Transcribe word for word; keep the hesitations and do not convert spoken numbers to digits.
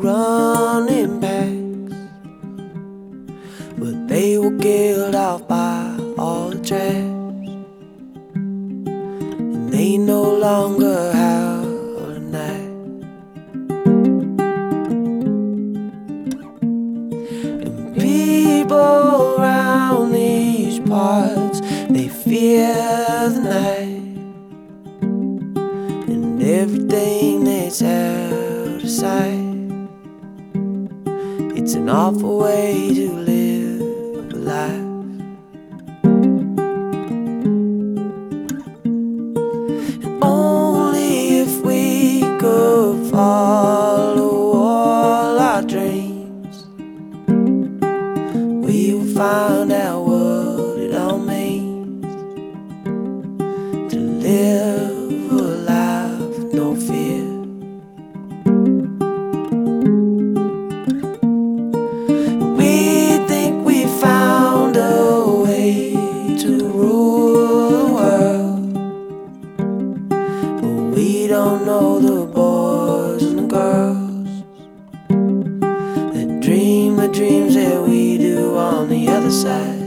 run in packs, but they were killed off by all the traps, and they no longer have a night. And people around these parts, they fear the night, and everything that's out of sight. It's an awful way to live life. And only if we could follow all our dreams, we will find out what it all means to live a life with no fear. We think we found a way to rule the world, but we don't know the boys and the girls that dream the dreams that we do on the other side.